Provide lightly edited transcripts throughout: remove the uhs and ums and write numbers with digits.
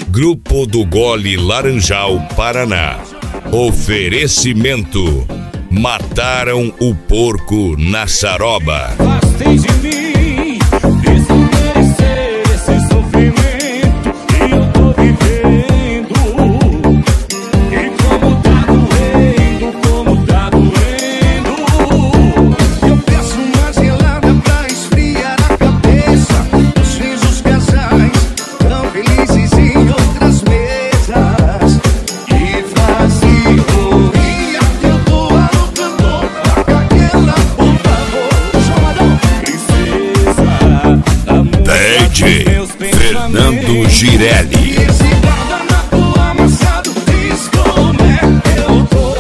Grupo do Gole Laranjal, Paraná. Oferecimento: mataram o porco na Saroba. Afastem de mim, desmerecer esse sofrimento que eu tô vivendo. E como tá doendo. Eu peço uma gelada pra esfriar a cabeça. Os filhos dos casais tão felizes em outras mesas. E vazio, e eu tô alugando pra aquela por favor. Chamadão, princesa, amor, DJ Fernando Girelli. esse guardanapo amassado diz como é que eu tô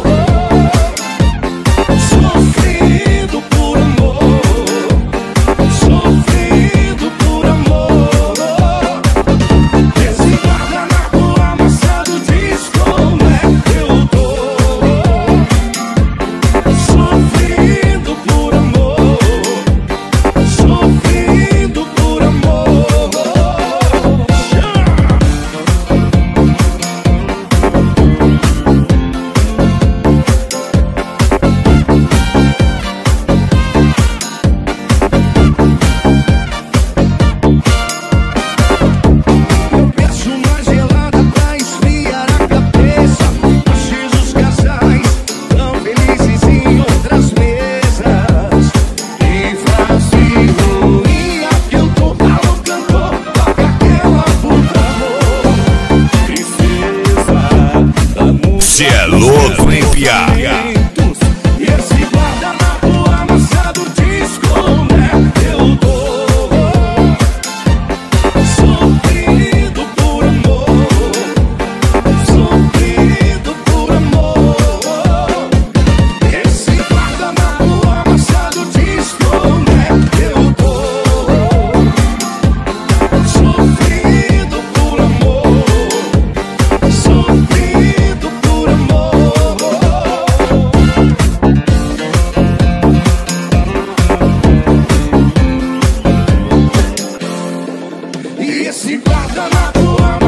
sofrendo por amor, sofrendo por amor. Esse guardanapo amassado diz como é que eu tô sofrendo por amor, sofrendo por amor. Eu peço uma gelada pra esfriar a cabeça. Achei os casais tão felizes em outras mesas. E vazio, e aqui eu tô alugando toca aquela por favor. Princesa, amor, Cê é louco, hein, piá? e esse guardanapo amassado diz como é que eu tô sofrendo por amor, sofrendo por amor. Esse guardanapo amassado diz como é que eu tô sofrendo por amor, sofrendo por amor. E esse guardanapo